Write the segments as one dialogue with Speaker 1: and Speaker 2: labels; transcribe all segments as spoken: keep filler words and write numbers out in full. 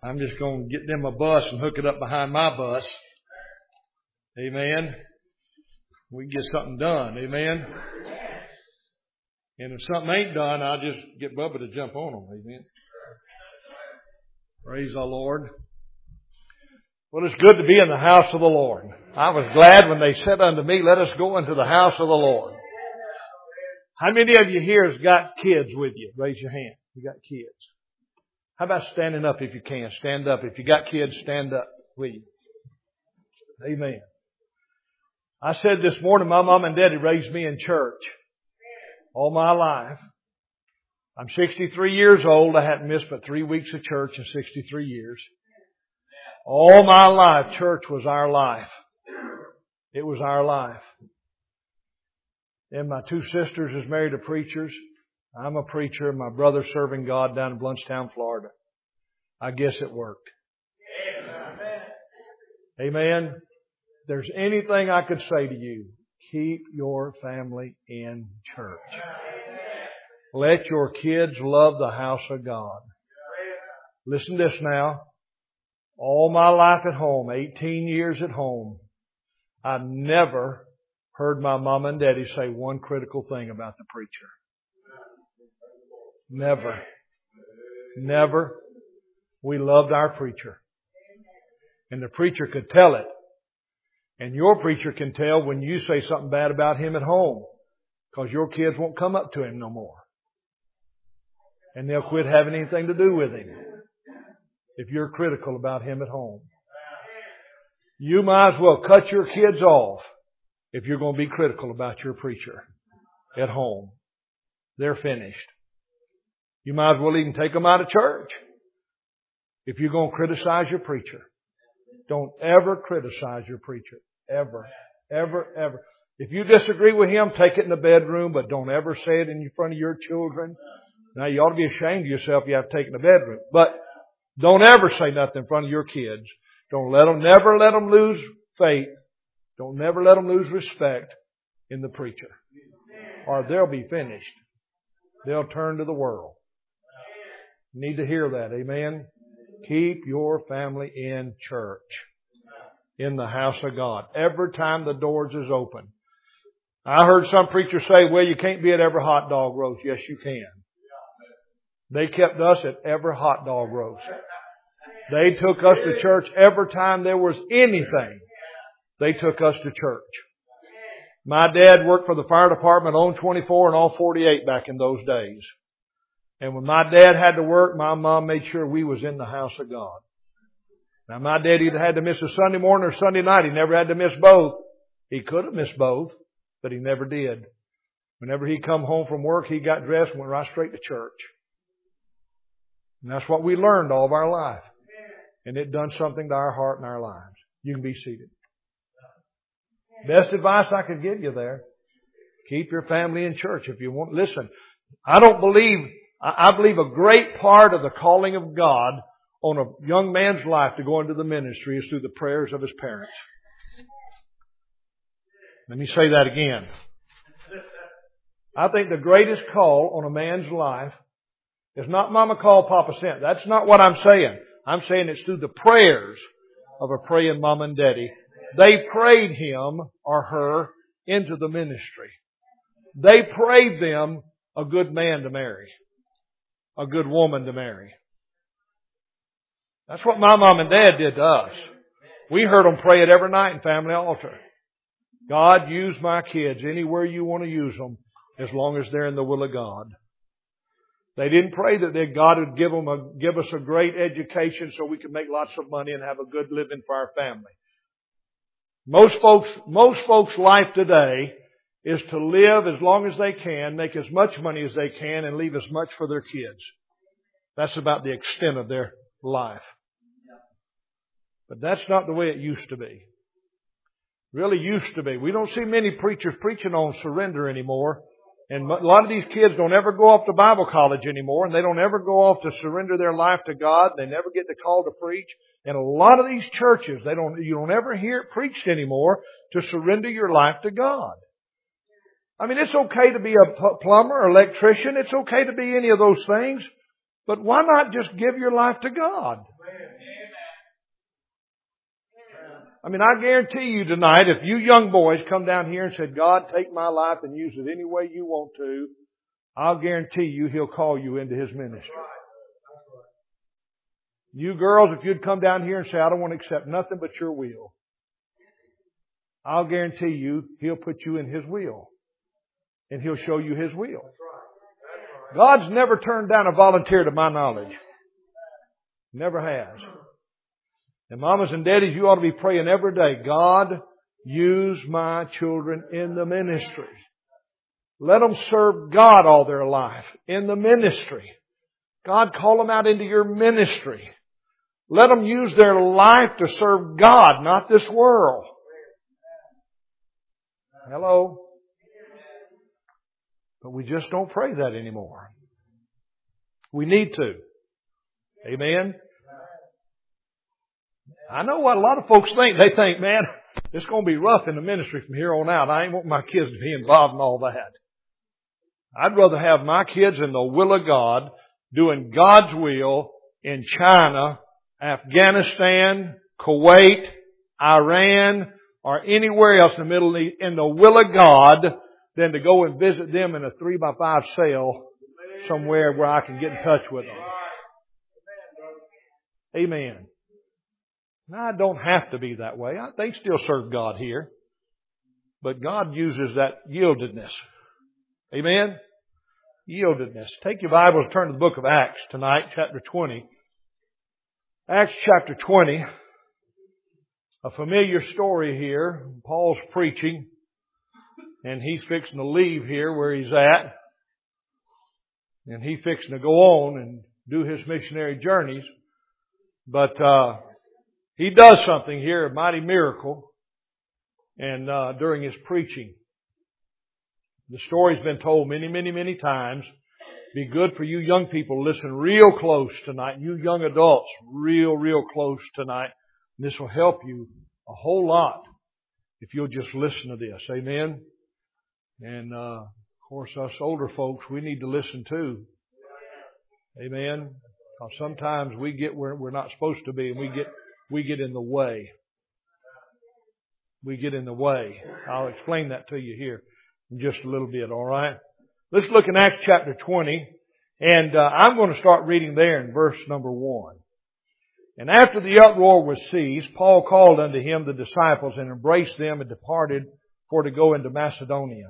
Speaker 1: I'm just going to get them a bus and hook it up behind my bus. Amen. We can get something done. Amen. And if something ain't done, I'll just get Bubba to jump on them. Amen. Praise the Lord. Well, it's good to be in the house of the Lord. I was glad when they said unto me, let us go into the house of the Lord. How many of you here has got kids with you? Raise your hand. You got kids. How about standing up if you can? Stand up. If you got kids, stand up, will you? Amen. I said this morning, my mom and daddy raised me in church all my life. I'm sixty-three years old. I hadn't missed but three weeks of church in sixty-three years. All my life, church was our life. It was our life. And my two sisters is married to preachers. I'm a preacher. My brother's serving God down in Blountstown, Florida. I guess it worked. Amen. If there's anything I could say to you, keep your family in church. Let your kids love the house of God. Listen to this now. All my life at home, eighteen years at home, I've never heard my mom and daddy say one critical thing about the preacher. Never. Never. We loved our preacher. And the preacher could tell it. And your preacher can tell when you say something bad about him at home. Because your kids won't come up to him no more. And they'll quit having anything to do with him. If you're critical about him at home. You might as well cut your kids off if you're going to be critical about your preacher at home. They're finished. You might as well even take them out of church if you're going to criticize your preacher. Don't ever criticize your preacher. Ever. Ever, ever. If you disagree with him, take it in the bedroom, but don't ever say it in front of your children. Now, you ought to be ashamed of yourself if you have to take it in the bedroom. But don't ever say nothing in front of your kids. Don't let them, never let them lose faith. Don't never let them lose respect in the preacher. Or they'll be finished. They'll turn to the world. You need to hear that. Amen. Keep your family in church. In the house of God. Every time the doors is open. I heard some preachers say, well, you can't be at every hot dog roast. Yes, you can. They kept us at every hot dog roast. They took us to church every time there was anything. They took us to church. My dad worked for the fire department on twenty-four and all forty-eight back in those days. And when my dad had to work, my mom made sure we was in the house of God. Now my dad either had to miss a Sunday morning or Sunday night. He never had to miss both. He could have missed both, but he never did. Whenever he come home from work, he got dressed and went right straight to church. And that's what we learned all of our life. And it done something to our heart and our lives. You can be seated. Best advice I could give you there. Keep your family in church if you want. Listen, I don't believe, I believe a great part of the calling of God on a young man's life to go into the ministry is through the prayers of his parents. Let me say that again. I think the greatest call on a man's life is not Mama called, Papa sent. That's not what I'm saying. I'm saying it's through the prayers of a praying mom and daddy. They prayed him or her into the ministry. They prayed them a good man to marry. A good woman to marry. That's what my mom and dad did to us. We heard them pray it every night in family altar. God, use my kids anywhere you want to use them as long as they're in the will of God. They didn't pray that their God would give them a, give us a great education so we could make lots of money and have a good living for our family. Most folks, most folks' life today is to live as long as they can, make as much money as they can, and leave as much for their kids. That's about the extent of their life. But that's not the way it used to be. Really used to be. We don't see many preachers preaching on surrender anymore. And a lot of these kids don't ever go off to Bible college anymore, and they don't ever go off to surrender their life to God. They never get the call to preach. And a lot of these churches, they don't, you don't ever hear it preached anymore to surrender your life to God. I mean, it's okay to be a plumber or electrician. It's okay to be any of those things. But why not just give your life to God? I mean, I guarantee you tonight, if you young boys come down here and said, God, take my life and use it any way you want to, I'll guarantee you He'll call you into His ministry. You girls, if you'd come down here and say, I don't want to accept nothing but your will, I'll guarantee you He'll put you in His will. And He'll show you His will. God's never turned down a volunteer to my knowledge. Never has. And mamas and daddies, you ought to be praying every day, God, use my children in the ministry. Let them serve God all their life in the ministry. God, call them out into your ministry. Let them use their life to serve God, not this world. Hello? But we just don't pray that anymore. We need to. Amen? I know what a lot of folks think. They think, man, it's going to be rough in the ministry from here on out. I ain't want my kids to be involved in all that. I'd rather have my kids in the will of God, doing God's will in China, Afghanistan, Kuwait, Iran, or anywhere else in the Middle East, in the will of God, than to go and visit them in a three by five cell somewhere where I can get in touch with them. Amen. Now, I don't have to be that way. They still serve God here. But God uses that yieldedness. Amen? Yieldedness. Take your Bible and turn to the book of Acts tonight, chapter twenty. Acts chapter twenty. A familiar story here. Paul's preaching. And he's fixing to leave here where he's at. And he's fixing to go on and do his missionary journeys. But uh he does something here, a mighty miracle, and uh during his preaching. The story's been told many, many, many times. Be good for you young people. Listen real close tonight. You young adults, real, real close tonight. And this will help you a whole lot if you'll just listen to this. Amen? And, uh, of course, us older folks, we need to listen too. Amen? Because sometimes we get where we're not supposed to be, and we get, we get in the way. We get in the way. I'll explain that to you here in just a little bit, all right? Let's look in Acts chapter twenty, and uh, I'm going to start reading there in verse number one. And after the uproar was ceased, Paul called unto him the disciples and embraced them and departed for to go into Macedonia.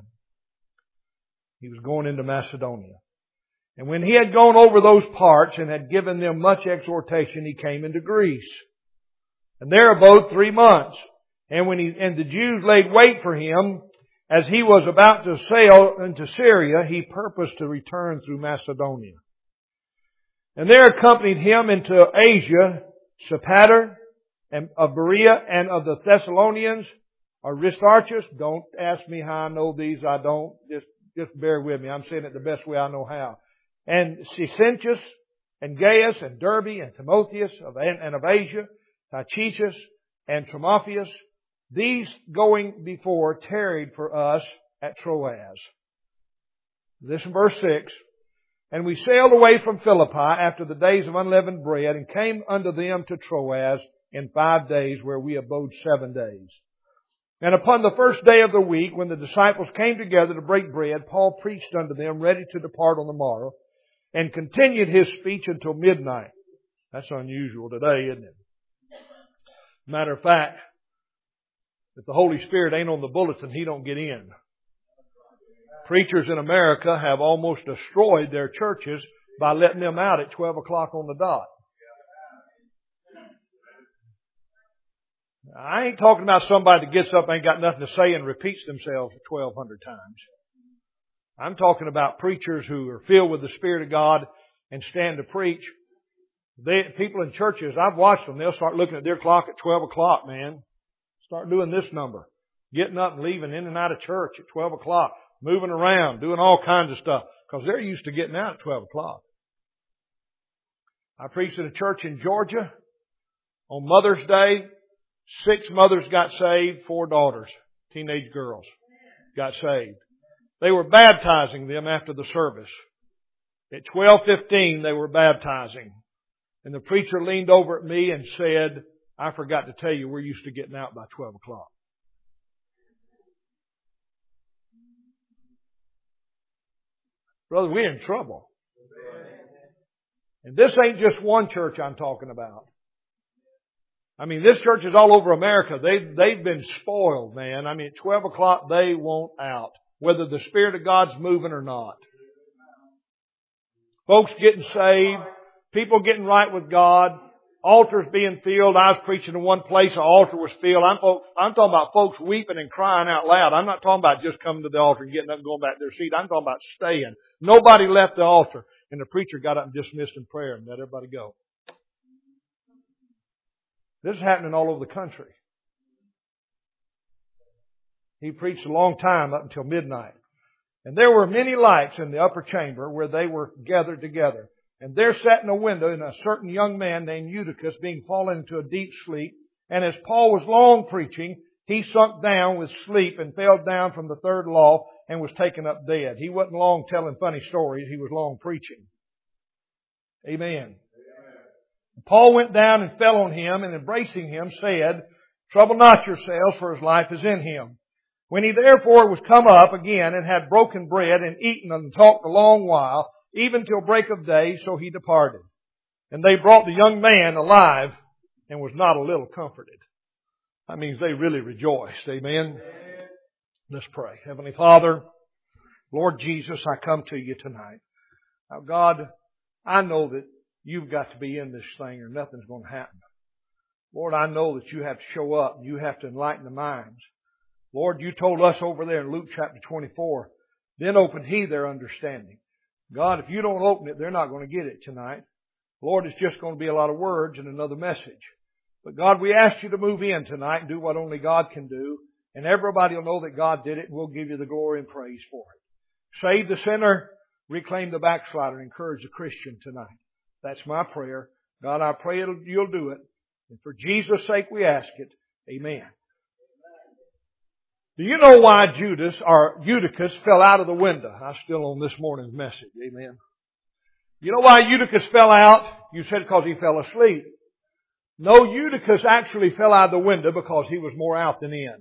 Speaker 1: He was going into Macedonia. And when he had gone over those parts and had given them much exhortation, he came into Greece. And there abode three months. And when he, and the Jews laid wait for him, as he was about to sail into Syria, he purposed to return through Macedonia. And there accompanied him into Asia, Sopater, and of Berea, and of the Thessalonians, Aristarchus. Don't ask me how I know these. I don't. Just, just bear with me. I'm saying it the best way I know how. And Crescentius, and Gaius, and Derbe, and Timotheus, of, and of Asia, Tychicus, and Trophimus. These going before tarried for us at Troas. Listen, verse six. And we sailed away from Philippi after the days of unleavened bread, and came unto them to Troas in five days, where we abode seven days. And upon the first day of the week, when the disciples came together to break bread, Paul preached unto them, ready to depart on the morrow, and continued his speech until midnight. That's unusual today, isn't it? Matter of fact, if the Holy Spirit ain't on the bulletin, He don't get in. Preachers in America have almost destroyed their churches by letting them out at twelve o'clock on the dot. I ain't talking about somebody that gets up, ain't got nothing to say, and repeats themselves twelve hundred times. I'm talking about preachers who are filled with the Spirit of God and stand to preach. They, people in churches, I've watched them, they'll start looking at their clock at twelve o'clock, man. Start doing this number. Getting up and leaving in and out of church at twelve o'clock. Moving around, doing all kinds of stuff. Because they're used to getting out at twelve o'clock. I preached at a church in Georgia. On Mother's Day, six mothers got saved, four daughters, teenage girls, got saved. They were baptizing them after the service. At twelve fifteen, they were baptizing. And the preacher leaned over at me and said, I forgot to tell you, we're used to getting out by twelve o'clock. Brother, we're in trouble. And this ain't just one church I'm talking about. I mean, this church is all over America. They, they've been spoiled, man. I mean, at twelve o'clock, they want out. Whether the Spirit of God's moving or not. Folks getting saved. People getting right with God. Altars being filled. I was preaching in one place, an altar was filled. I'm, folks, I'm talking about folks weeping and crying out loud. I'm not talking about just coming to the altar and getting up and going back to their seat. I'm talking about staying. Nobody left the altar. And the preacher got up and dismissed in prayer and let everybody go. This is happening all over the country. He preached a long time, up until midnight. And there were many lights in the upper chamber where they were gathered together. And there sat in a window in a certain young man named Eutychus, being fallen into a deep sleep. And as Paul was long preaching, he sunk down with sleep and fell down from the third loft and was taken up dead. He wasn't long telling funny stories. He was long preaching. Amen. Amen. Paul went down and fell on him, and embracing him said, "Trouble not yourselves, for his life is in him." When he therefore was come up again and had broken bread and eaten and talked a long while, even till break of day, so he departed. And they brought the young man alive and was not a little comforted. That means they really rejoiced. Amen. Amen. Let's pray. Heavenly Father, Lord Jesus, I come to you tonight. Now God, I know that you've got to be in this thing or nothing's going to happen. Lord, I know that you have to show up and you have to enlighten the minds. Lord, you told us over there in Luke chapter twenty-four, then opened he their understanding. God, if you don't open it, they're not going to get it tonight. Lord, it's just going to be a lot of words and another message. But God, we ask you to move in tonight and do what only God can do. And everybody will know that God did it, and we'll give you the glory and praise for it. Save the sinner, reclaim the backslider, encourage the Christian tonight. That's my prayer. God, I pray you'll do it. And for Jesus' sake we ask it. Amen. Do you know why Judas or Eutychus fell out of the window? I'm still on this morning's message. Amen. You know why Eutychus fell out? You said because he fell asleep. No, Eutychus actually fell out of the window because he was more out than in.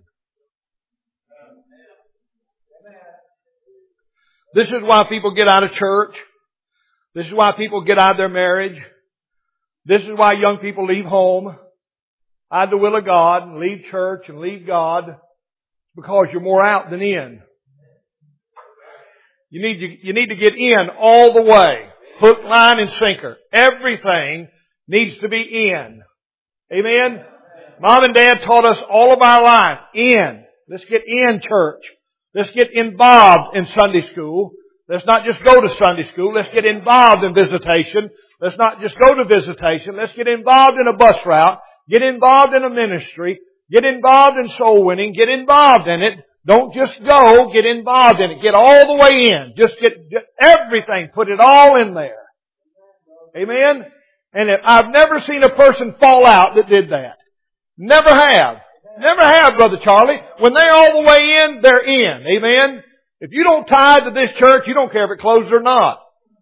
Speaker 1: This is why people get out of church. This is why people get out of their marriage. This is why young people leave home, out of the will of God, and leave church and leave God. Because you're more out than in. You need to, you need to get in all the way. Hook, line, and sinker. Everything needs to be in. Amen? Mom and Dad taught us all of our life. In. Let's get in church. Let's get involved in Sunday school. Let's not just go to Sunday school. Let's get involved in visitation. Let's not just go to visitation. Let's get involved in a bus route. Get involved in a ministry. Get involved in soul winning. Get involved in it. Don't just go. Get involved in it. Get all the way in. Just get, get everything. Put it all in there. Amen? And if, I've never seen a person fall out that did that. Never have. Never have, Brother Charlie. When they're all the way in, they're in. Amen? If you don't tithe to this church, you don't care if it closes or not.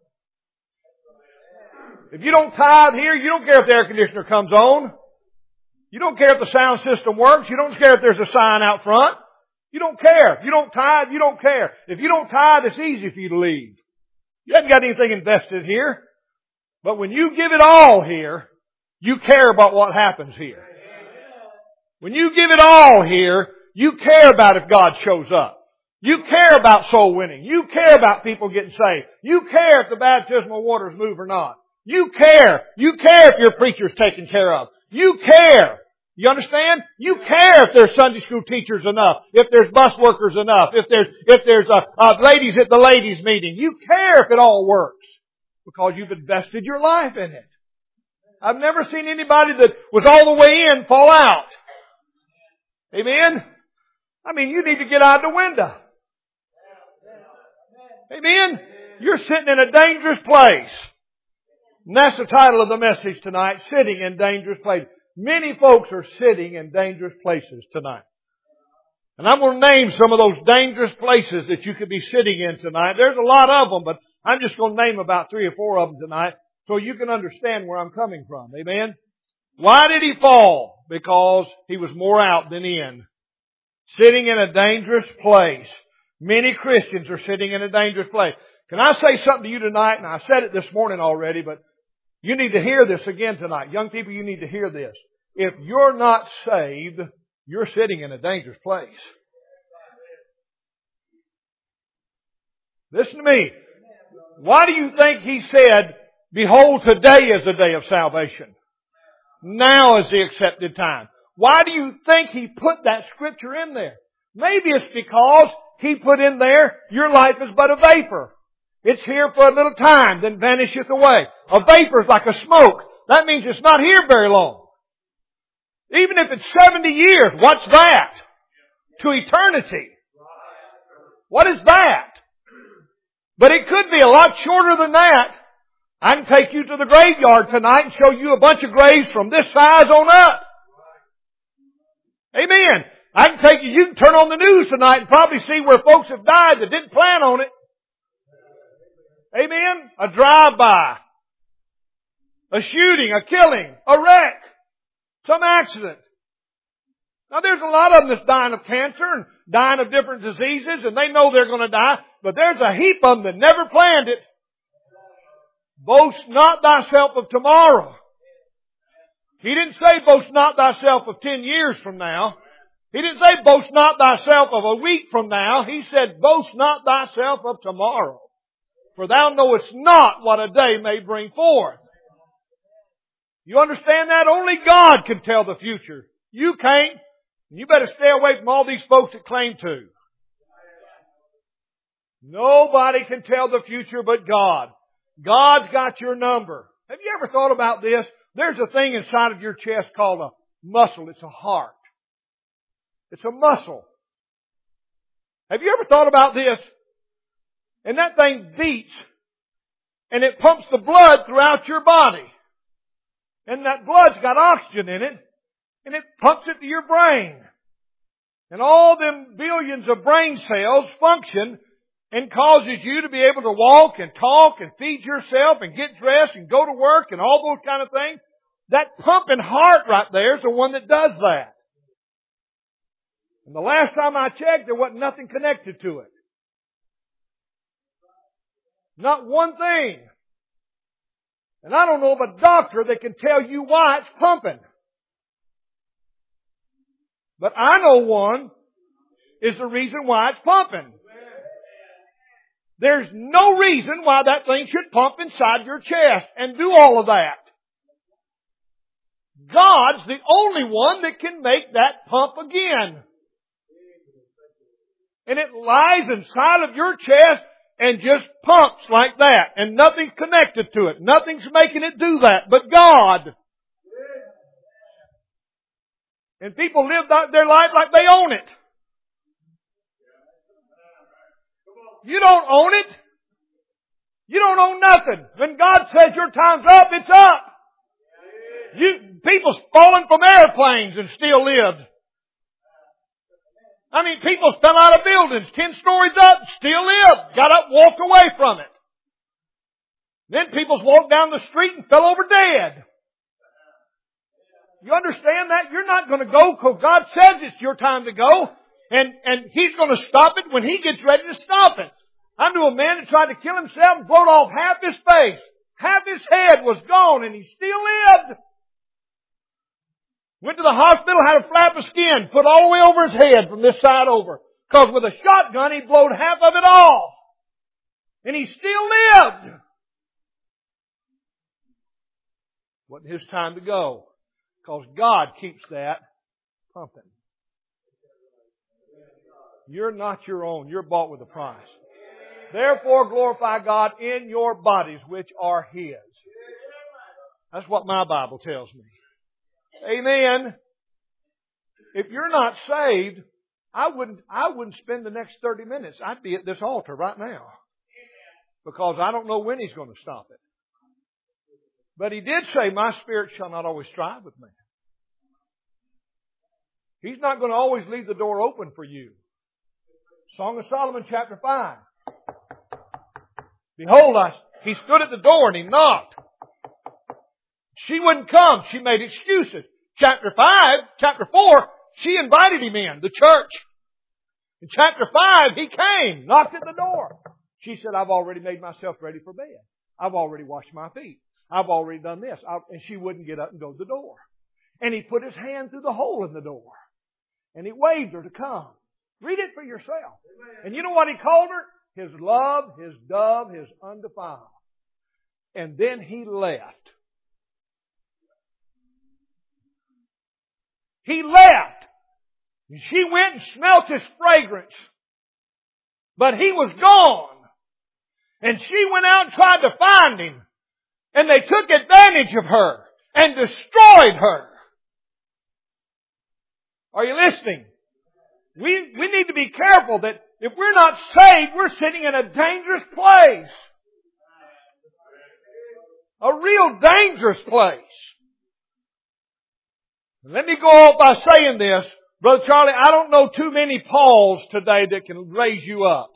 Speaker 1: If you don't tithe here, you don't care if the air conditioner comes on. You don't care if the sound system works. You don't care if there's a sign out front. You don't care. If you don't tithe, you don't care. If you don't tithe, it's easy for you to leave. You haven't got anything invested here. But when you give it all here, you care about what happens here. When you give it all here, you care about if God shows up. You care about soul winning. You care about people getting saved. You care if the baptismal waters move or not. You care. You care if your preacher's taken care of. You care. You understand? You care if there's Sunday school teachers enough, if there's bus workers enough, if there's if there's uh, uh, ladies at the ladies' meeting. You care if it all works because you've invested your life in it. I've never seen anybody that was all the way in fall out. Amen? I mean, you need to get out the window. Amen? You're sitting in a dangerous place. And that's the title of the message tonight, Sitting in Dangerous Places. Many folks are sitting in dangerous places tonight. And I'm going to name some of those dangerous places that you could be sitting in tonight. There's a lot of them, but I'm just going to name about three or four of them tonight so you can understand where I'm coming from. Amen? Why did he fall? because he was more out than in. Sitting in a dangerous place. Many Christians are sitting in a dangerous place. Can I say something to you tonight? And I said it this morning already, but you need to hear this again tonight. Young people, you need to hear this. If you're not saved, you're sitting in a dangerous place. Listen to me. Why do you think He said, behold, today is the day of salvation? Now is the accepted time. Why do you think He put that scripture in there? Maybe it's because He put in there, your life is but a vapor. It's here for a little time, then vanisheth away. A vapor is like a smoke. That means it's not here very long. Even if it's seventy years, what's that? To eternity. What is that? But it could be a lot shorter than that. I can take you to the graveyard tonight and show you a bunch of graves from this size on up. Amen. I can take you, you can turn on the news tonight and probably see where folks have died that didn't plan on it. Amen. A drive-by. A shooting, a killing, a wreck. Some accident. Now there's a lot of them that's dying of cancer and dying of different diseases and they know they're going to die. But there's a heap of them that never planned it. Boast not thyself of tomorrow. He didn't say boast not thyself of ten years from now. He didn't say boast not thyself of a week from now. He said boast not thyself of tomorrow. For thou knowest not what a day may bring forth. You understand that? Only God can tell the future. You can't. You better stay away from all these folks that claim to. Nobody can tell the future but God. God's got your number. Have you ever thought about this? There's a thing inside of your chest called a muscle. It's a heart. It's a muscle. Have you ever thought about this? And that thing beats and it pumps the blood throughout your body. And that blood's got oxygen in it and it pumps it to your brain. And all them billions of brain cells function and causes you to be able to walk and talk and feed yourself and get dressed and go to work and all those kind of things. That pumping heart right there is the one that does that. And the last time I checked, there wasn't nothing connected to it. Not one thing. And I don't know of a doctor that can tell you why it's pumping. But I know one is the reason why it's pumping. There's no reason why that thing should pump inside your chest and do all of that. God's the only one that can make that pump again. And it lies inside of your chest and just pumps like that. And nothing's connected to it. Nothing's making it do that but God. And people live their life like they own it. You don't own it. You don't own nothing. When God says your time's up, it's up. You, people's fallen from airplanes and still lived. I mean, people fell out of buildings ten stories up, still lived. Got up, walked away from it. Then people's walked down the street and fell over dead. You understand that? You're not going to go because God says it's your time to go. And, and He's going to stop it when He gets ready to stop it. I knew a man that tried to kill himself and blowed off half his face. Half his head was gone and he still lived. Went to the hospital, had a flap of skin put all the way over his head from this side over. Because with a shotgun he blowed half of it off. And he still lived. Wasn't his time to go. Because God keeps that pumping. You're not your own. You're bought with a price. Therefore glorify God in your bodies which are His. That's what my Bible tells me. Amen. If you're not saved, I wouldn't, I wouldn't spend the next thirty minutes. I'd be at this altar right now. Because I don't know when He's going to stop it. But He did say, my spirit shall not always strive with man. He's not going to always leave the door open for you. Song of Solomon chapter five. Behold, I, he stood at the door and he knocked. She wouldn't come. She made excuses. Chapter five, chapter four, she invited him in, the church. In chapter five, he came, knocked at the door. She said, I've already made myself ready for bed. I've already washed my feet. I've already done this. I, and she wouldn't get up and go to the door. And he put his hand through the hole in the door. And he waved her to come. Read it for yourself. And you know what he called her? His love, his dove, his undefiled. And then he left. He left. And she went and smelt his fragrance. But he was gone. And she went out and tried to find him. And they took advantage of her and destroyed her. Are you listening? We, we need to be careful that if we're not saved, we're sitting in a dangerous place. A real dangerous place. Let me go off by saying this. Brother Charlie, I don't know too many Pauls today that can raise you up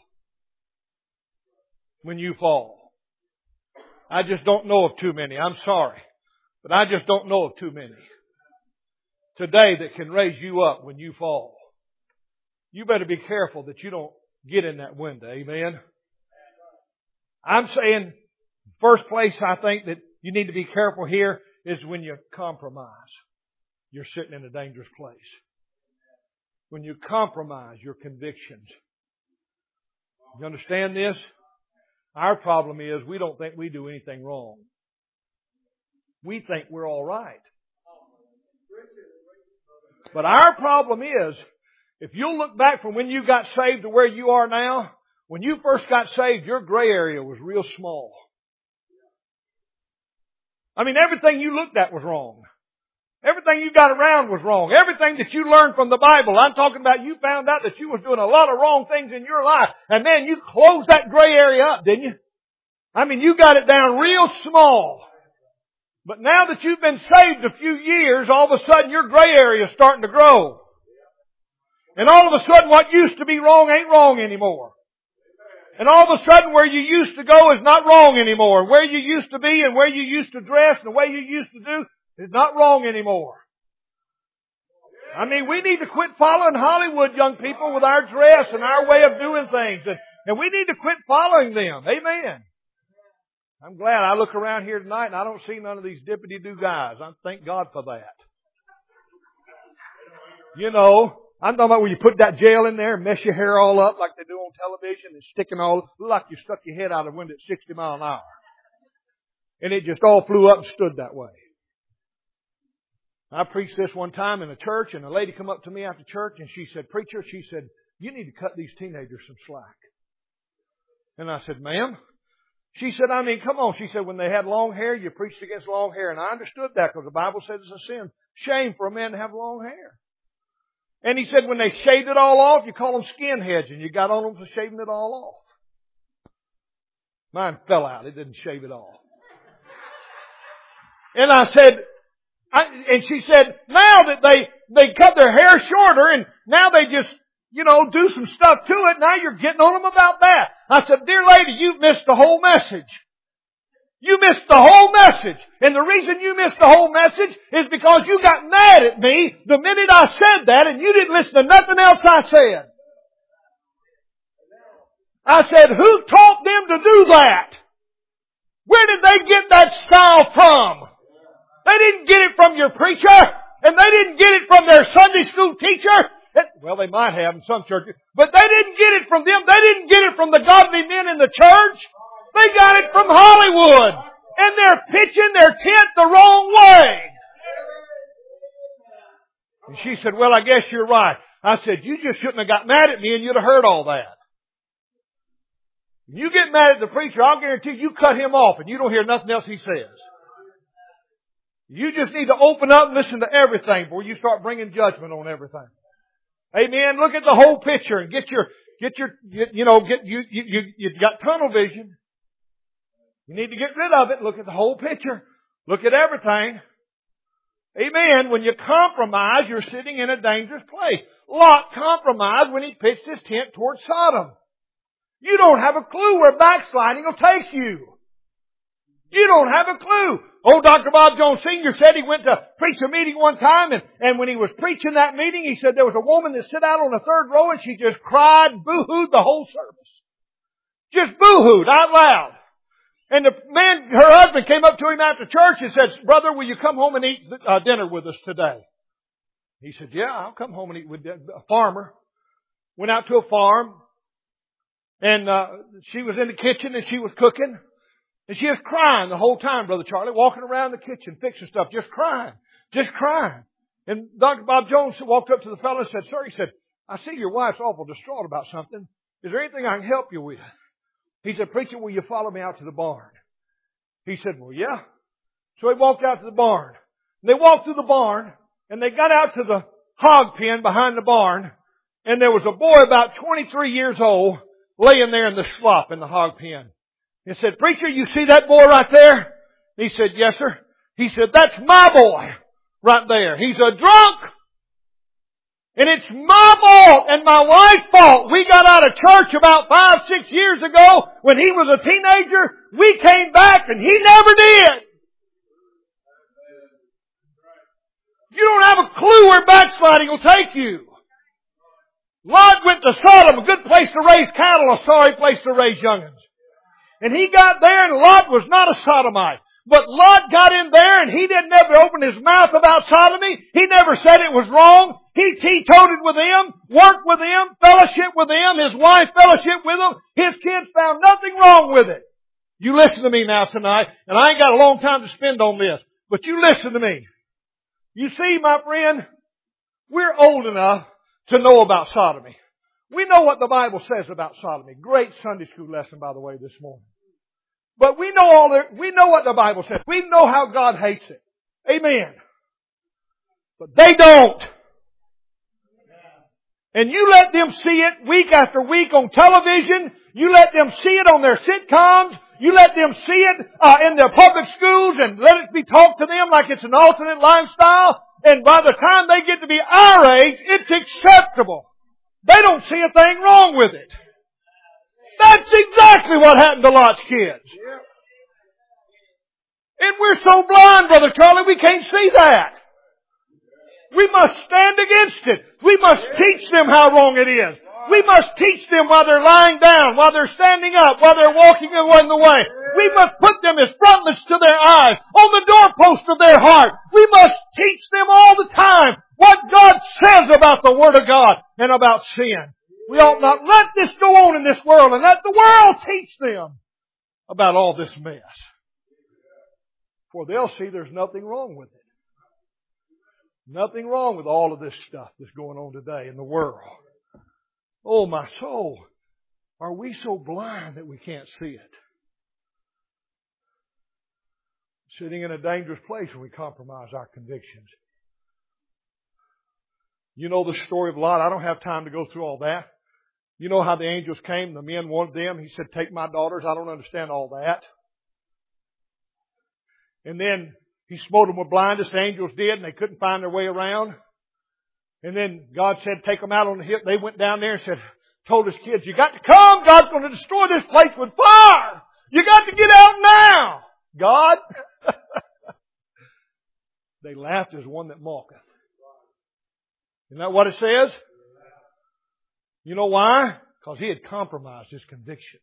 Speaker 1: when you fall. I just don't know of too many. I'm sorry. But I just don't know of too many today that can raise you up when you fall. You better be careful that you don't get in that window. Amen. I'm saying, first place I think that you need to be careful here is when you compromise. You're sitting in a dangerous place. When you compromise your convictions. You understand this? Our problem is we don't think we do anything wrong. We think we're all right. But our problem is, if you'll look back from when you got saved to where you are now, when you first got saved, your gray area was real small. I mean, everything you looked at was wrong. Everything you got around was wrong. Everything that you learned from the Bible, I'm talking about you found out that you was doing a lot of wrong things in your life. And man, you closed that gray area up, didn't you? I mean, you got it down real small. But now that you've been saved a few years, all of a sudden your gray area is starting to grow. And all of a sudden what used to be wrong ain't wrong anymore. And all of a sudden where you used to go is not wrong anymore. Where you used to be and where you used to dress and the way you used to do is not wrong anymore. I mean, we need to quit following Hollywood, young people, with our dress and our way of doing things. And, and we need to quit following them. Amen. I'm glad I look around here tonight and I don't see none of these dippity-doo guys. I thank God for that. You know, I'm talking about when you put that gel in there and mess your hair all up like they do on television and sticking all, look like you stuck your head out of the window at sixty miles an hour. And it just all flew up and stood that way. I preached this one time in a church and a lady come up to me after church and she said, preacher, she said, you need to cut these teenagers some slack. And I said, ma'am? She said, I mean, come on. She said, when they had long hair, you preached against long hair. And I understood that because the Bible says it's a sin. Shame for a man to have long hair. And he said, when they shaved it all off, you call them skinheads and you got on them for shaving it all off. Mine fell out. It didn't shave it all. And I said, I, and she said, now that they, they cut their hair shorter and now they just, you know, do some stuff to it, now you're getting on them about that. I said, dear lady, you've missed the whole message. You missed the whole message. And the reason you missed the whole message is because you got mad at me the minute I said that and you didn't listen to nothing else I said. I said, who taught them to do that? Where did they get that style from? They didn't get it from your preacher, and they didn't get it from their Sunday school teacher. It, well, they might have in some churches, but they didn't get it from them. They didn't get it from the godly men in the church. They got it from Hollywood, and they're pitching their tent the wrong way. And she said, well, I guess you're right. I said, you just shouldn't have got mad at me and you'd have heard all that. When you get mad at the preacher, I'll guarantee you cut him off and you don't hear nothing else he says. You just need to open up and listen to everything before you start bringing judgment on everything. Amen. Look at the whole picture and get your, get your, get, you know, get, you, you, you, you've got tunnel vision. You need to get rid of it. Look at the whole picture. Look at everything. Amen. When you compromise, you're sitting in a dangerous place. Lot compromised when he pitched his tent towards Sodom. You don't have a clue where backsliding will take you. You don't have a clue. Old Doctor Bob Jones Senior said he went to preach a meeting one time, and, and when he was preaching that meeting, he said there was a woman that sat out on the third row and she just cried, boo-hooed the whole service. Just boo-hooed out loud. And the man, her husband came up to him after church and said, brother, will you come home and eat uh, dinner with us today? He said, yeah, I'll come home and eat with a farmer. Went out to a farm, and uh, she was in the kitchen and she was cooking. And she was crying the whole time, Brother Charlie, walking around the kitchen, fixing stuff, just crying, just crying. And Doctor Bob Jones walked up to the fellow and said, sir, he said, I see your wife's awful distraught about something. Is there anything I can help you with? He said, preacher, will you follow me out to the barn? He said, well, yeah. So he walked out to the barn. And they walked through the barn, and they got out to the hog pen behind the barn, and there was a boy about twenty-three years old laying there in the slop in the hog pen. He said, preacher, you see that boy right there? He said, yes, sir. He said, that's my boy right there. He's a drunk. And it's my fault and my wife's fault. We got out of church about five, six years ago when he was a teenager. We came back and he never did. You don't have a clue where backsliding will take you. Lot went to Sodom, a good place to raise cattle, a sorry place to raise young'uns. And he got there and Lot was not a sodomite. But Lot got in there and he didn't ever open his mouth about sodomy. He never said it was wrong. He teetoted with them, worked with them, fellowship with them, his wife fellowship with them. His kids found nothing wrong with it. You listen to me now tonight, and I ain't got a long time to spend on this, but you listen to me. You see, my friend, we're old enough to know about sodomy. We know what the Bible says about sodomy. Great Sunday school lesson, by the way, this morning. But we know all the, we know what the Bible says. We know how God hates it. Amen. But they don't. And you let them see it week after week on television. You let them see it on their sitcoms. You let them see it uh, in their public schools and let it be taught to them like it's an alternate lifestyle. And by the time they get to be our age, it's acceptable. They don't see a thing wrong with it. That's exactly what happened to Lot's kids. And we're so blind, Brother Charlie, we can't see that. We must stand against it. We must teach them how wrong it is. We must teach them while they're lying down, while they're standing up, while they're walking along the way. We must put them as frontlets to their eyes, on the doorpost of their heart. We must teach them all the time what God says about the Word of God and about sin. We ought not let this go on in this world and let the world teach them about all this mess. For they'll see there's nothing wrong with it. Nothing wrong with all of this stuff that's going on today in the world. Oh, my soul. Are we so blind that we can't see it? Sitting in a dangerous place when we compromise our convictions. You know the story of Lot. I don't have time to go through all that. You know how the angels came. The men wanted them. He said, take my daughters. I don't understand all that. And then He smote them with blindness. The angels did, and they couldn't find their way around. And then God said, take them out on the hill. They went down there and said, told his kids, you got to come. God's going to destroy this place with fire. You got to get out now. God. They laughed as one that mocketh. Isn't that what it says? You know why? Because he had compromised his convictions.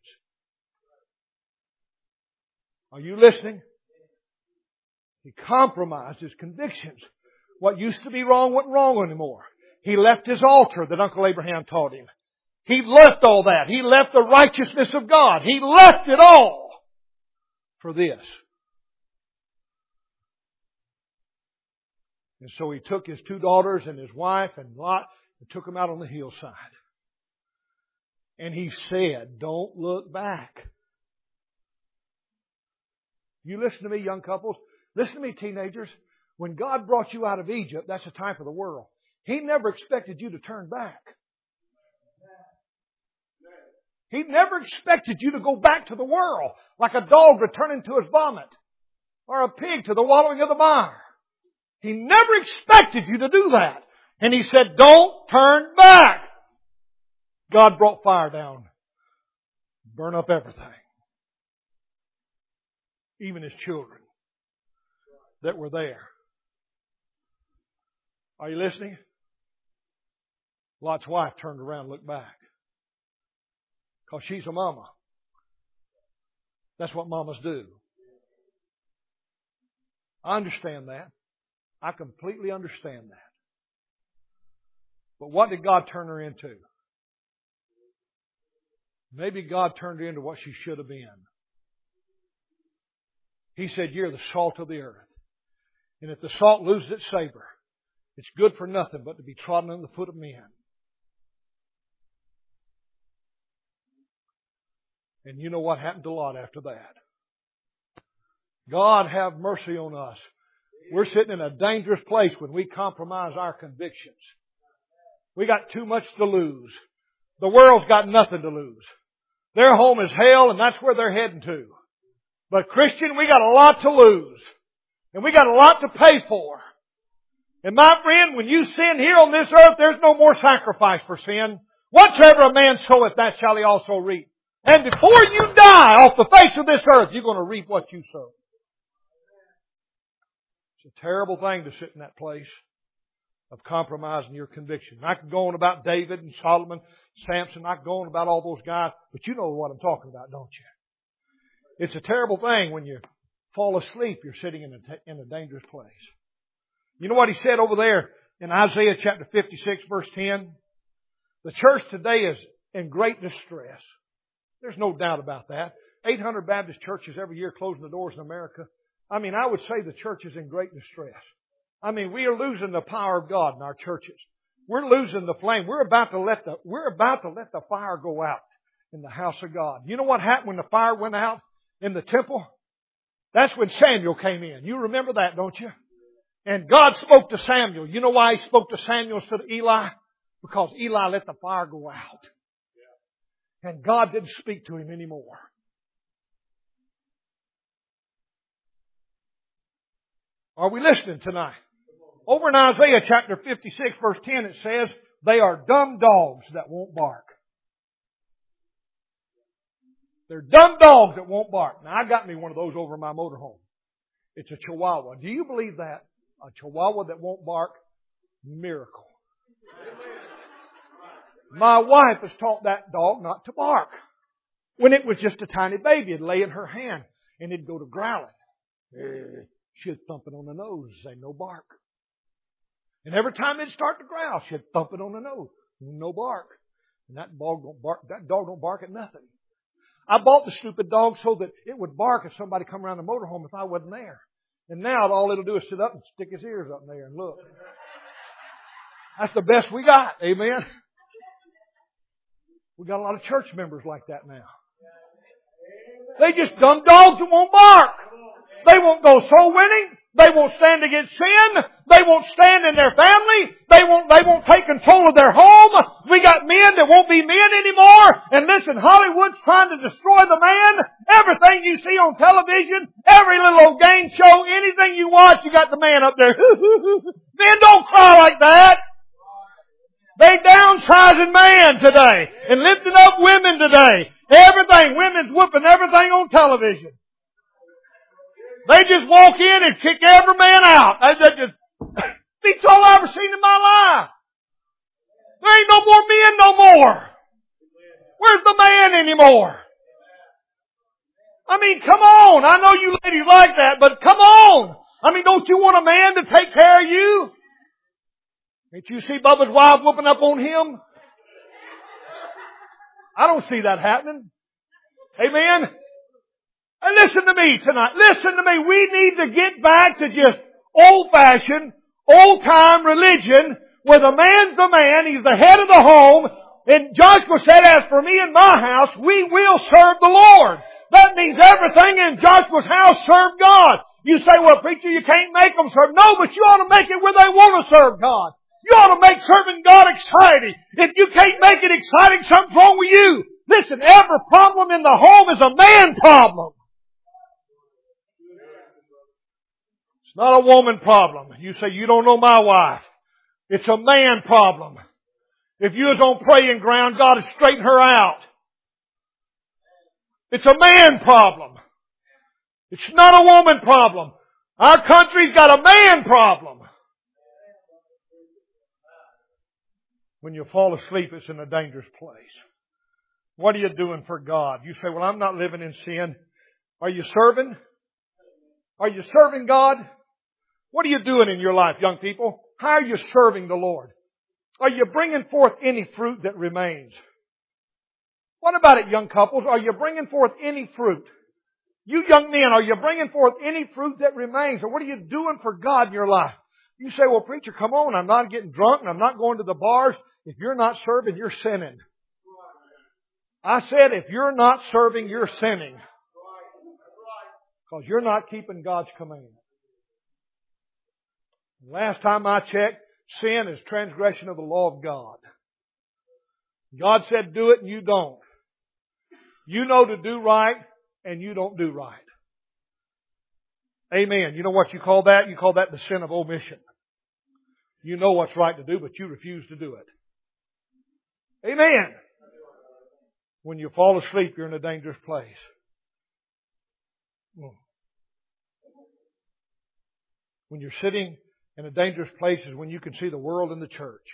Speaker 1: Are you listening? He compromised his convictions. What used to be wrong wasn't wrong anymore. He left his altar that Uncle Abraham taught him. He left all that. He left the righteousness of God. He left it all for this. And so he took his two daughters and his wife and Lot and took them out on the hillside. And he said, don't look back. You listen to me, young couples. Listen to me, teenagers. When God brought you out of Egypt, that's a time for the world. He never expected you to turn back. He never expected you to go back to the world like a dog returning to his vomit or a pig to the wallowing of the mire. He never expected you to do that. And He said, don't turn back. God brought fire down. Burn up everything. Even His children. that were there. Are you listening? Lot's wife turned around and looked back. Because she's a mama. That's what mamas do. I understand that. I completely understand that. But what did God turn her into? Maybe God turned her into what she should have been. He said, you're the salt of the earth. And if the salt loses its savor, it's good for nothing but to be trodden under the foot of men. And you know what happened to Lot after that? God have mercy on us. We're sitting in a dangerous place when we compromise our convictions. We got too much to lose. The world's got nothing to lose. Their home is hell and that's where they're heading to. But Christian, we got a lot to lose. And we got a lot to pay for. And my friend, when you sin here on this earth, there's no more sacrifice for sin. Whatsoever a man soweth, that shall he also reap. And before you die off the face of this earth, you're going to reap what you sow. It's a terrible thing to sit in that place of compromising your conviction. I could go on about David and Solomon, Samson. I could go on about all those guys. But you know what I'm talking about, don't you? It's a terrible thing when you fall asleep, you're sitting in a, in a dangerous place. You know what he said over there in Isaiah chapter fifty-six verse ten? The church today is in great distress. There's no doubt about that. eight hundred Baptist churches every year closing the doors in America. I mean, I would say the church is in great distress. I mean, we are losing the power of God in our churches. We're losing the flame. We're about to let the, we're about to let the fire go out in the house of God. You know what happened when the fire went out in the temple? That's when Samuel came in. You remember that, don't you? And God spoke to Samuel. You know why He spoke to Samuel instead of Eli? Because Eli let the fire go out. And God didn't speak to him anymore. Are we listening tonight? Over in Isaiah chapter fifty-six verse ten it says, they are dumb dogs that won't bark. They're dumb dogs that won't bark. Now I got me one of those over in my motorhome. It's a Chihuahua. Do you believe that? A Chihuahua that won't bark? Miracle. My wife has taught that dog not to bark. When it was just a tiny baby, it'd lay in her hand and it'd go to growling. She'd thump it on the nose and say, no bark. And every time it'd start to growl, she'd thump it on the nose. No bark. And that dog don't bark, that dog don't bark at nothing. I bought the stupid dog so that it would bark if somebody come around the motorhome if I wasn't there. And now all it'll do is sit up and stick his ears up there and look. That's the best we got. Amen. We got a lot of church members like that now. They just dumb dogs that won't bark. They won't go soul winning. They won't stand against sin. They won't stand in their family. They won't, they won't take control of their home. We got men that won't be men anymore. And listen, Hollywood's trying to destroy the man. Everything you see on television, every little old game show, anything you watch, you got the man up there. Men don't cry like that. They downsizing man today and lifting up women today. Everything, women's whooping everything on television. They just walk in and kick every man out. They, they just, beats all I've ever seen in my life. There ain't no more men no more. Where's the man anymore? I mean, come on. I know you ladies like that, but come on. I mean, don't you want a man to take care of you? Ain't you see Bubba's wife whooping up on him? I don't see that happening. Amen. And listen to me tonight. Listen to me. We need to get back to just old-fashioned, old-time religion where the man's the man. He's the head of the home. And Joshua said, as for me and my house, we will serve the Lord. That means everything in Joshua's house served God. You say, well, preacher, you can't make them serve. No, but you ought to make it where they want to serve God. You ought to make serving God exciting. If you can't make it exciting, something's wrong with you. Listen, every problem in the home is a man problem. It's not a woman problem. You say, you don't know my wife. It's a man problem. If you was on praying ground, God would straighten her out. It's a man problem. It's not a woman problem. Our country's got a man problem. When you fall asleep, it's in a dangerous place. What are you doing for God? You say, well, I'm not living in sin. Are you serving? Are you serving God? What are you doing in your life, young people? How are you serving the Lord? Are you bringing forth any fruit that remains? What about it, young couples? Are you bringing forth any fruit? You young men, are you bringing forth any fruit that remains? Or what are you doing for God in your life? You say, well, preacher, come on. I'm not getting drunk and I'm not going to the bars. If you're not serving, you're sinning. I said, if you're not serving, you're sinning. Because you're not keeping God's command. Last time I checked, sin is transgression of the law of God. God said do it and you don't. You know to do right and you don't do right. Amen. You know what you call that? You call that the sin of omission. You know what's right to do, but you refuse to do it. Amen. When you fall asleep, you're in a dangerous place. When you're sitting in a dangerous place is when you can see the world and the church.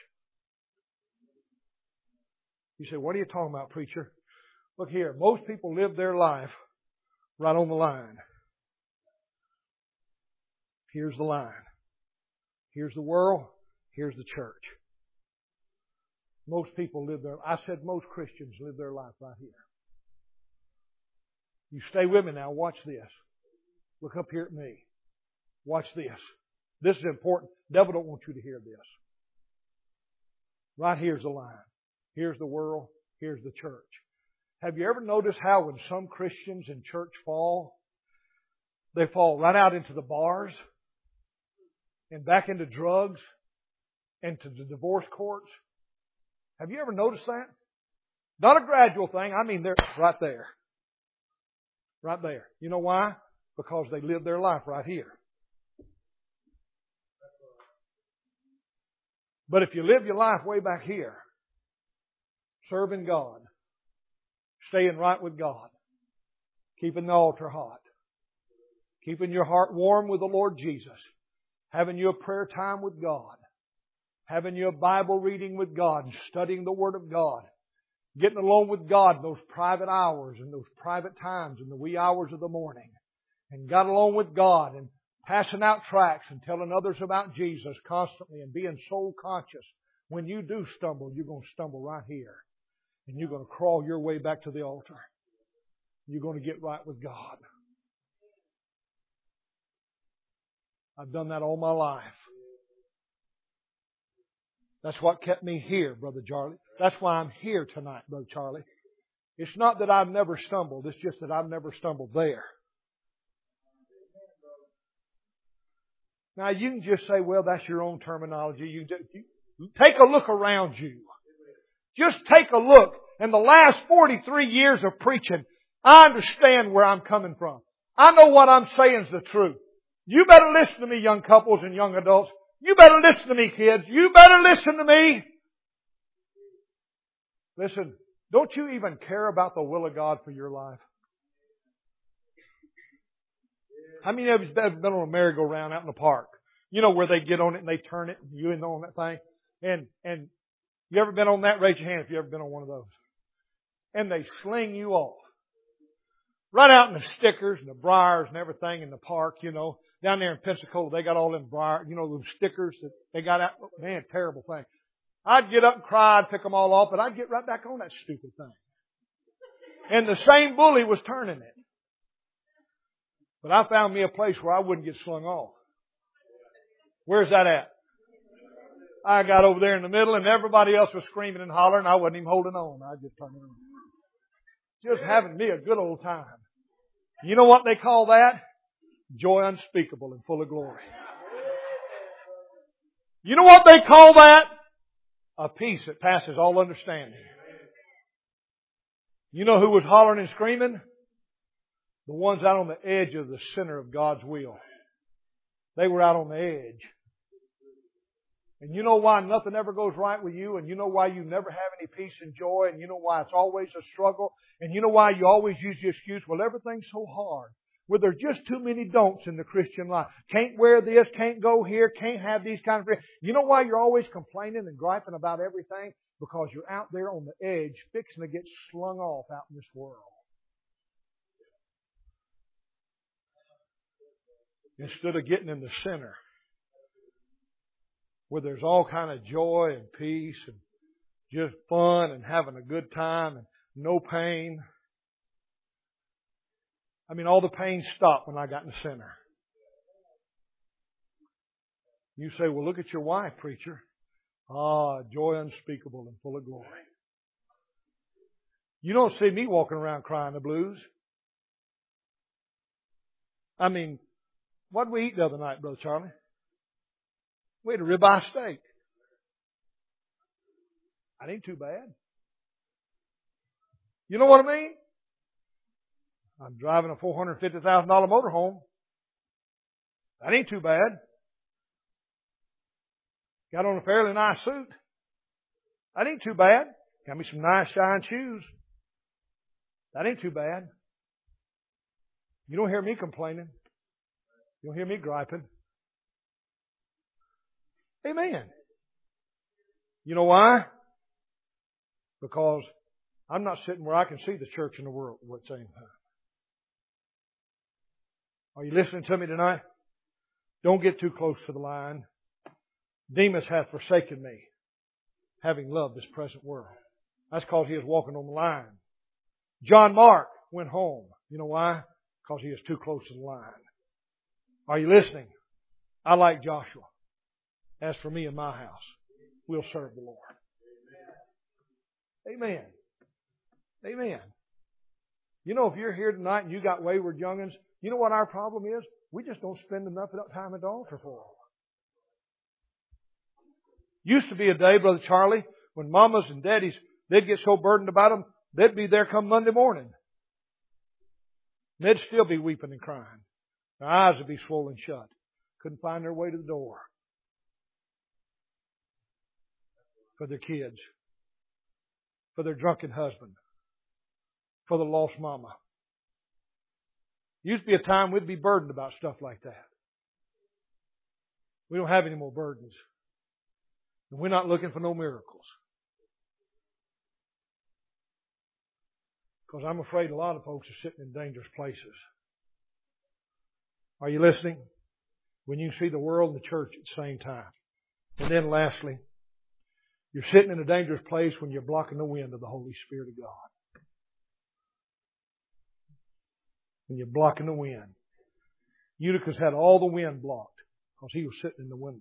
Speaker 1: You say, what are you talking about, preacher? Look here, most people live their life right on the line. Here's the line. Here's the world. Here's the church. Most people live their, I said most Christians live their life right here. You stay with me now. Watch this. Look up here at me. Watch this. This is important. The devil don't want you to hear this. Right here's the line. Here's the world. Here's the church. Have you ever noticed how when some Christians in church fall, they fall right out into the bars and back into drugs and to the divorce courts? Have you ever noticed that? Not a gradual thing. I mean, they're right there. Right there. You know why? Because they live their life right here. But if you live your life way back here, serving God, staying right with God, keeping the altar hot, keeping your heart warm with the Lord Jesus, having your prayer time with God, having your Bible reading with God and studying the Word of God, getting alone with God in those private hours and those private times in the wee hours of the morning, and got alone with God and passing out tracts and telling others about Jesus constantly and being soul conscious. When you do stumble, you're going to stumble right here. And you're going to crawl your way back to the altar. You're going to get right with God. I've done that all my life. That's what kept me here, Brother Charlie. That's why I'm here tonight, Brother Charlie. It's not that I've never stumbled. It's just that I've never stumbled there. Now, you can just say, well, that's your own terminology. You, just, you take a look around you. Just take a look. In the last forty-three years of preaching, I understand where I'm coming from. I know what I'm saying is the truth. You better listen to me, young couples and young adults. You better listen to me, kids. You better listen to me. Listen, don't you even care about the will of God for your life? How many of you have been on a merry-go-round out in the park? You know where they get on it and they turn it and you in on that thing? And, and you ever been on that? Raise your hand if you ever been on one of those. And they sling you off. Right out in the stickers and the briars and everything in the park, you know. Down there in Pensacola, they got all them briar, you know, those stickers that they got out. Man, terrible thing. I'd get up and cry, I'd pick them all off, but I'd get right back on that stupid thing. And the same bully was turning it. But I found me a place where I wouldn't get slung off. Where's that at? I got over there in the middle and everybody else was screaming and hollering. I wasn't even holding on. I just turned around. Just having me a good old time. You know what they call that? Joy unspeakable and full of glory. You know what they call that? A peace that passes all understanding. You know who was hollering and screaming? The ones out on the edge of the center of God's will. They were out on the edge. And you know why nothing ever goes right with you, and you know why you never have any peace and joy, and you know why it's always a struggle, and you know why you always use the excuse, well, everything's so hard. where there's just too many don'ts in the Christian life. Can't wear this, can't go here, can't have these kind of things. You know why you're always complaining and griping about everything? Because you're out there on the edge, fixing to get slung off out in this world. Instead of getting in the center, where there's all kind of joy and peace and just fun and having a good time and no pain. I mean, all the pain stopped when I got in the center. You say, well, look at your wife, preacher. Ah, joy unspeakable and full of glory. You don't see me walking around crying the blues. I mean, what did we eat the other night, Brother Charlie? We had a ribeye steak. That ain't too bad. You know what I mean? I'm driving a four hundred fifty thousand dollars motorhome. That ain't too bad. Got on a fairly nice suit. That ain't too bad. Got me some nice shine shoes. That ain't too bad. You don't hear me complaining. You don't hear me griping. Amen. You know why? Because I'm not sitting where I can see the church and the world at the same time. Are you listening to me tonight? Don't get too close to the line. Demas hath forsaken me, having loved this present world. That's because he was walking on the line. John Mark went home. You know why? Because he was too close to the line. Are you listening? I like Joshua. As for me and my house, we'll serve the Lord. Amen. Amen. You know, if you're here tonight and you got wayward young'uns, you know what our problem is? We just don't spend enough time at the altar for them. Used to be a day, Brother Charlie, when mamas and daddies, they'd get so burdened about them, they'd be there come Monday morning. They'd still be weeping and crying. Their eyes would be swollen shut. Couldn't find their way to the door. For their kids. For their drunken husband. For the lost mama. Used to be a time we'd be burdened about stuff like that. We don't have any more burdens. And we're not looking for no miracles. Because I'm afraid a lot of folks are sitting in dangerous places. Are you listening? When you see the world and the church at the same time. And then lastly, you're sitting in a dangerous place when you're blocking the wind of the Holy Spirit of God. When you're blocking the wind. Eutychus had all the wind blocked because he was sitting in the window.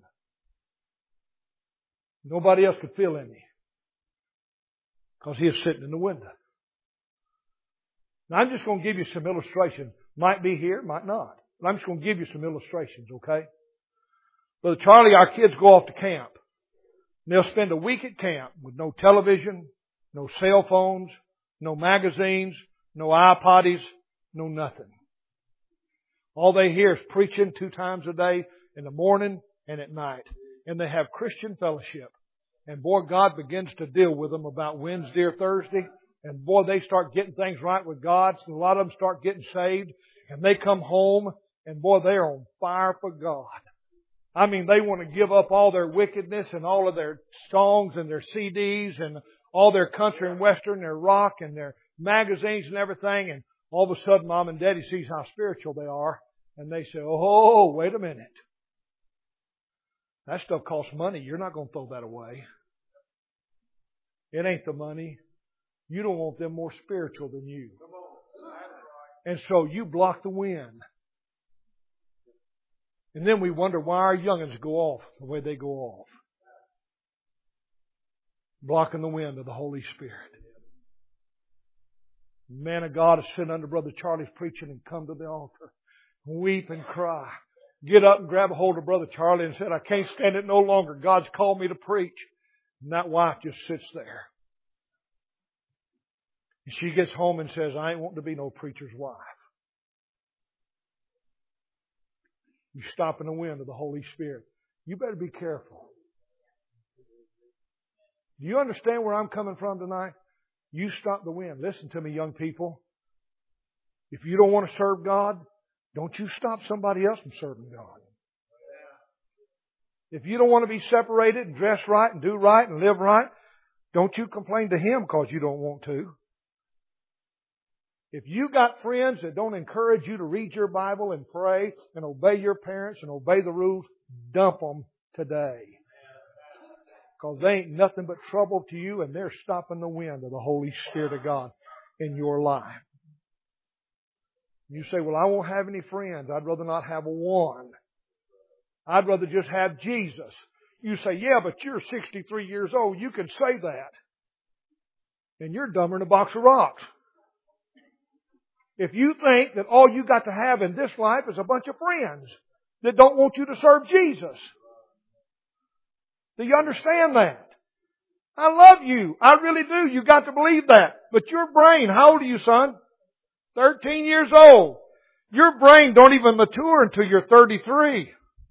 Speaker 1: Nobody else could feel any because he was sitting in the window. Now I'm just going to give you some illustration. Might be here, might not. But I'm just going to give you some illustrations, okay? Brother Charlie, our kids go off to camp. And they'll spend a week at camp with no television, no cell phones, no magazines, no iPoddies, no nothing. All they hear is preaching two times a day, in the morning and at night. And they have Christian fellowship. And boy, God begins to deal with them about Wednesday or Thursday. And boy, they start getting things right with God. And a lot of them start getting saved. And they come home. And boy, they're on fire for God. I mean, they want to give up all their wickedness and all of their songs and their C Ds and all their country and western, their rock and their magazines and everything. And all of a sudden, Mom and Daddy sees how spiritual they are. And they say, oh, wait a minute. That stuff costs money. You're not going to throw that away. It ain't the money. You don't want them more spiritual than you. And so you block the wind. And then we wonder why our young'uns go off the way they go off. Blocking the wind of the Holy Spirit. The man of God is sitting under Brother Charlie's preaching and come to the altar. Weep and cry. Get up and grab a hold of Brother Charlie and said, I can't stand it no longer. God's called me to preach. And that wife just sits there. And she gets home and says, I ain't wanting to be no preacher's wife. You stop in the wind of the Holy Spirit. You better be careful. Do you understand where I'm coming from tonight? You stop the wind. Listen to me, young people. If you don't want to serve God, Don't you stop somebody else from serving God. If you don't want to be separated and dress right and do right and live right, don't you complain to Him because you don't want to. If you got friends that don't encourage you to read your Bible and pray and obey your parents and obey the rules, dump them today. Because they ain't nothing but trouble to you, and they're stopping the wind of the Holy Spirit of God in your life. You say, well, I won't have any friends. I'd rather not have one. I'd rather just have Jesus. You say, yeah, but you're sixty-three years old. You can say that. And you're dumber than a box of rocks. If you think that all you got to have in this life is a bunch of friends that don't want you to serve Jesus. Do you understand that? I love you. I really do. You got to believe that. But your brain, how old are you, son? thirteen years old. Your brain don't even mature until you're thirty-three.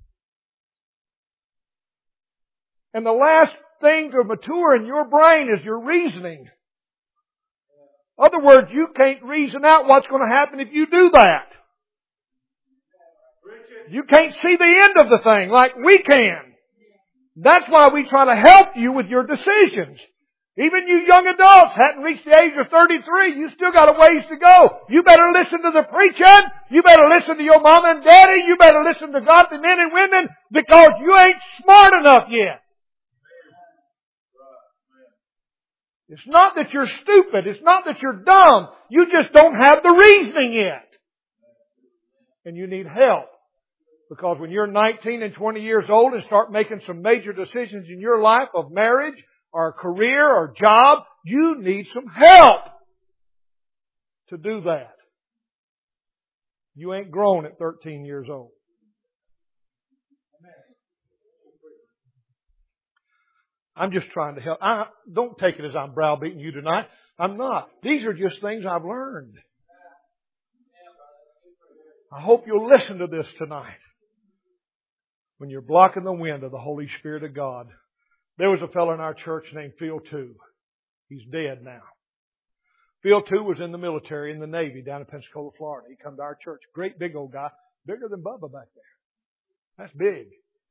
Speaker 1: And the last thing to mature in your brain is your reasoning. In other words, you can't reason out what's going to happen if you do that. You can't see the end of the thing like we can. That's why we try to help you with your decisions. Even you young adults hadn't reached the age of thirty-three. You still got a ways to go. You better listen to the preaching. You better listen to your mom and daddy. You better listen to godly men and women because you ain't smart enough yet. It's not that you're stupid. It's not that you're dumb. You just don't have the reasoning yet. And you need help. Because when you're nineteen and twenty years old and start making some major decisions in your life of marriage or career or job, you need some help to do that. You ain't grown at thirteen years old. I'm just trying to help. I, don't take it as I'm browbeating you tonight. I'm not. These are just things I've learned. I hope you'll listen to this tonight. When you're blocking the wind of the Holy Spirit of God. There was a fellow in our church named Phil Two. He's dead now. Phil Two was in the military, in the Navy, down in Pensacola, Florida. He come to our church. Great big old guy. Bigger than Bubba back there. That's big.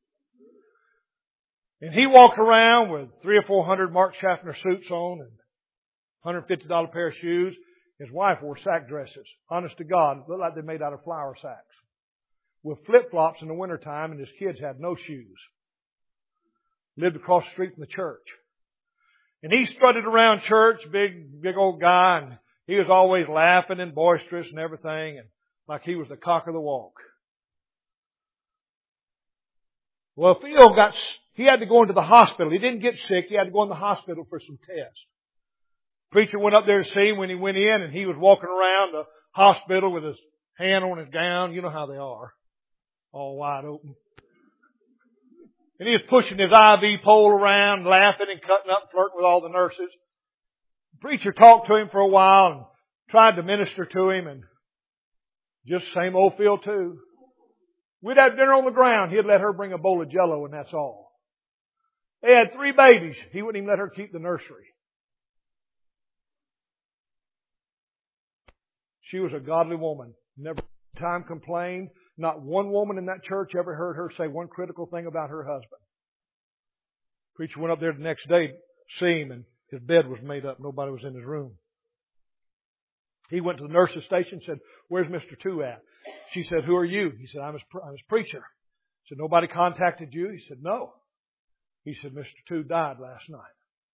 Speaker 1: And he walked around with three or four hundred Mark Schaffner suits on and one hundred fifty dollars pair of shoes. His wife wore sack dresses. Honest to God, looked like they made out of flour sacks. With flip-flops in the wintertime, and his kids had no shoes. Lived across the street from the church. And he strutted around church, big, big old guy, and he was always laughing and boisterous and everything, and like he was the cock of the walk. Well, Phil got, he had to go into the hospital. He didn't get sick. He had to go in the hospital for some tests. Preacher went up there to see him when he went in, and he was walking around the hospital with his hand on his gown. You know how they are. All wide open. And he was pushing his I V pole around, laughing and cutting up and flirting with all the nurses. The preacher talked to him for a while and tried to minister to him, and just same old Phil too. We'd have dinner on the ground. He'd let her bring a bowl of Jell-O, and that's all. They had three babies. He wouldn't even let her keep the nursery. She was a godly woman. Never time complained. Not one woman in that church ever heard her say one critical thing about her husband. Preacher went up there the next day to see him, and his bed was made up. Nobody was in his room. He went to the nurse's station and said, "Where's Mister Two at?" She said, "Who are you?" He said, I'm his, I'm his preacher. He said, "Nobody contacted you?" He said, "No." He said, "Mister Two died last night.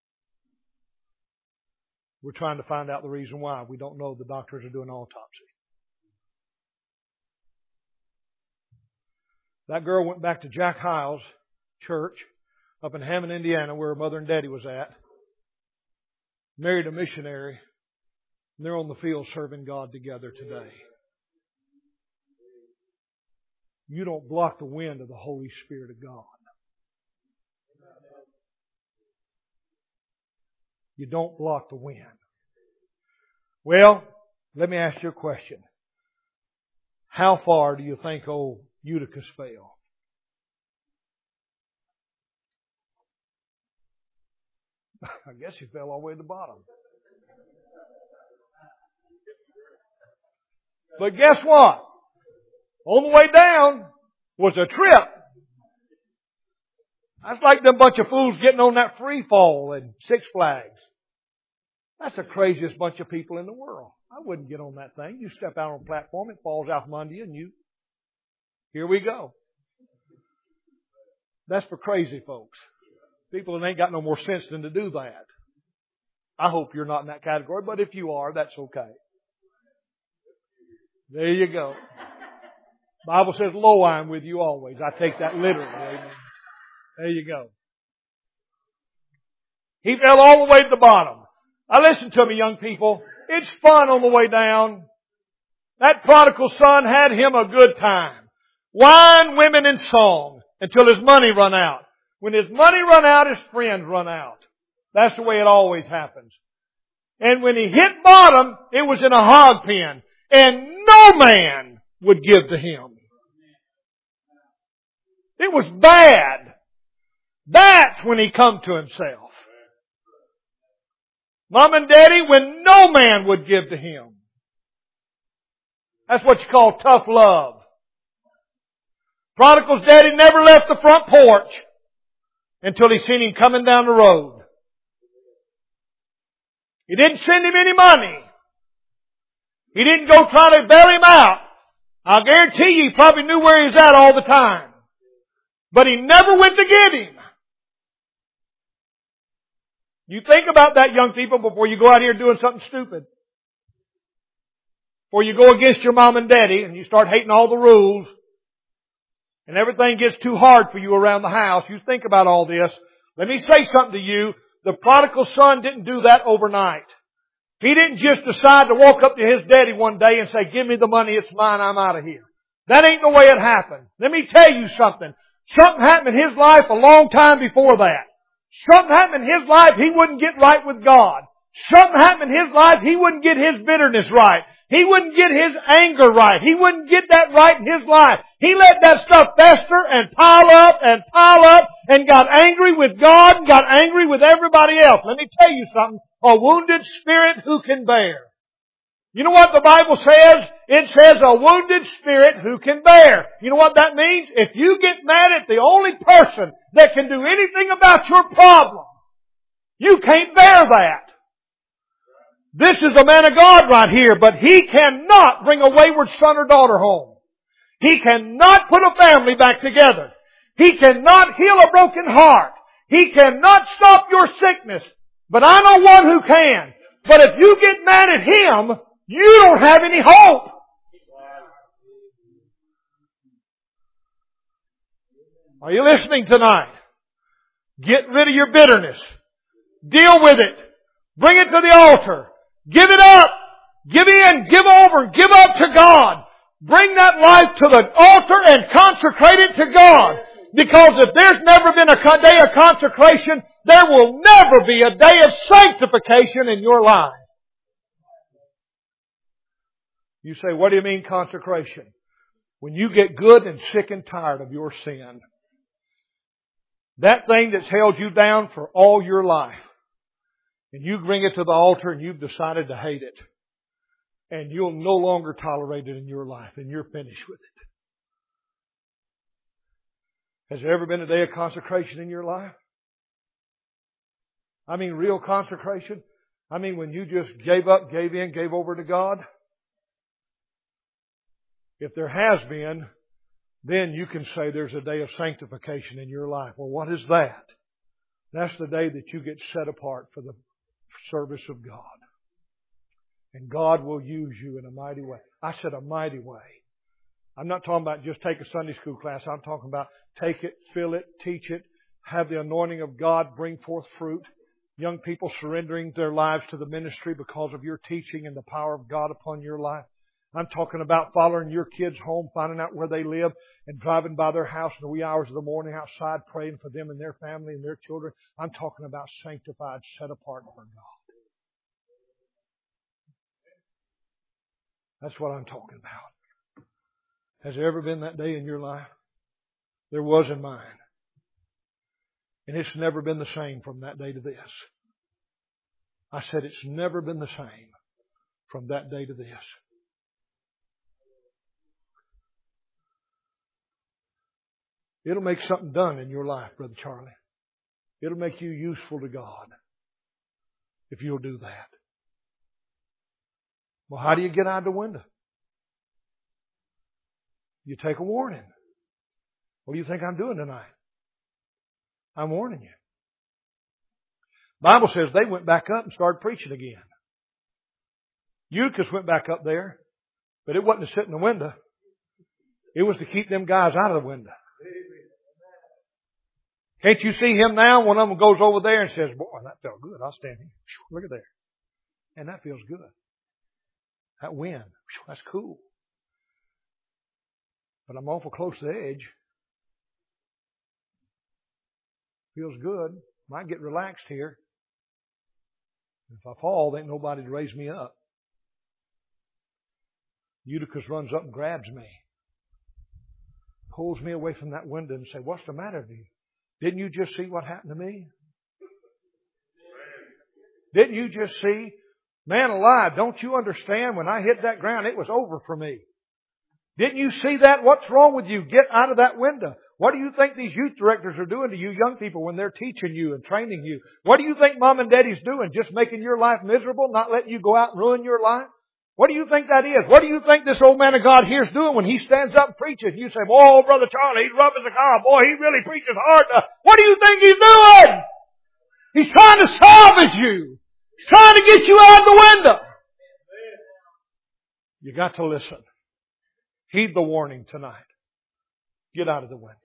Speaker 1: We're trying to find out the reason why. We don't know. The doctors are doing an autopsy." That girl went back to Jack Hiles Church up in Hammond, Indiana, where her mother and daddy was at. Married a missionary. And they're on the field serving God together today. You don't block the wind of the Holy Spirit of God. You don't block the wind. Well, let me ask you a question. How far do you think old Eutychus fell? I guess he fell all the way to the bottom. But guess what? On the way down was a trip. That's like them bunch of fools getting on that free fall in Six Flags. That's the craziest bunch of people in the world. I wouldn't get on that thing. You step out on a platform, it falls out from under you, and you, here we go. That's for crazy folks. People that ain't got no more sense than to do that. I hope you're not in that category, but if you are, that's okay. There you go. Bible says, lo, I am with you always. I take that literally. Amen. There you go. He fell all the way to the bottom. Now listen to me, young people. It's fun on the way down. That prodigal son had him a good time. Wine, women, and song until his money run out. When his money run out, his friends run out. That's the way it always happens. And when he hit bottom, it was in a hog pen. And no man would give to him. It was bad. That's when he come to himself. Mom and Daddy, when no man would give to him. That's what you call tough love. Prodigal's daddy never left the front porch until he seen him coming down the road. He didn't send him any money. He didn't go try to bail him out. I'll guarantee you he probably knew where he was at all the time. But he never went to get him. You think about that, young people, before you go out here doing something stupid. Before you go against your mom and daddy and you start hating all the rules and everything gets too hard for you around the house, you think about all this. Let me say something to you. The prodigal son didn't do that overnight. He didn't just decide to walk up to his daddy one day and say, give me the money, it's mine, I'm out of here. That ain't the way it happened. Let me tell you something. Something happened in his life a long time before that. Something happened in his life he wouldn't get right with God. Something happened in his life he wouldn't get his bitterness right. He wouldn't get his anger right. He wouldn't get that right in his life. He let that stuff fester and pile up and pile up and got angry with God and got angry with everybody else. Let me tell you something. A wounded spirit who can bear. You know what the Bible says? It says a wounded spirit who can bear. You know what that means? If you get mad at the only person that can do anything about your problem, you can't bear that. This is a man of God right here, but he cannot bring a wayward son or daughter home. He cannot put a family back together. He cannot heal a broken heart. He cannot stop your sickness. But I know one who can. But if you get mad at him, you don't have any hope. Are you listening tonight? Get rid of your bitterness. Deal with it. Bring it to the altar. Give it up. Give in. Give over. Give up to God. Bring that life to the altar and consecrate it to God. Because if there's never been a day of consecration, there will never be a day of sanctification in your life. You say, what do you mean consecration? When you get good and sick and tired of your sin. That thing that's held you down for all your life. And you bring it to the altar and you've decided to hate it. And you'll no longer tolerate it in your life and you're finished with it. Has there ever been a day of consecration in your life? I mean real consecration. I mean when you just gave up, gave in, gave over to God. If there has been, then you can say there's a day of sanctification in your life. Well, what is that? That's the day that you get set apart for the service of God. And God will use you in a mighty way. I said a mighty way. I'm not talking about just take a Sunday school class. I'm talking about take it, fill it, teach it, have the anointing of God bring forth fruit. Young people surrendering their lives to the ministry because of your teaching and the power of God upon your life. I'm talking about following your kids home, finding out where they live, and driving by their house in the wee hours of the morning outside, praying for them and their family and their children. I'm talking about sanctified, set apart for God. That's what I'm talking about. Has there ever been that day in your life? There was in mine. And it's never been the same from that day to this. I said it's never been the same from that day to this. It'll make something done in your life, Brother Charlie. It'll make you useful to God if you'll do that. Well, how do you get out the window? You take a warning. What do you think I'm doing tonight? I'm warning you. The Bible says they went back up and started preaching again. Eutychus went back up there, but it wasn't to sit in the window. It was to keep them guys out of the window. Can't you see him now? One of them goes over there and says, boy, that felt good. I'll stand here. Look at there. And that feels good. That wind. That's cool. But I'm awful close to the edge. Feels good. Might get relaxed here. If I fall, there ain't nobody to raise me up. Eutychus runs up and grabs me. Pulls me away from that window and says, what's the matter with you? Didn't you just see what happened to me? Didn't you just see? Man alive, don't you understand? When I hit that ground, it was over for me. Didn't you see that? What's wrong with you? Get out of that window. What do you think these youth directors are doing to you young people when they're teaching you and training you? What do you think mom and daddy's doing? Just making your life miserable? Not letting you go out and ruin your life? What do you think that is? What do you think this old man of God here's doing when he stands up and preaches? You say, "Oh, Brother Charlie, he's rough as a cow. Boy, he really preaches hard." What do you think he's doing? He's trying to salvage you. He's trying to get you out of the window. You got to listen. Heed the warning tonight. Get out of the window.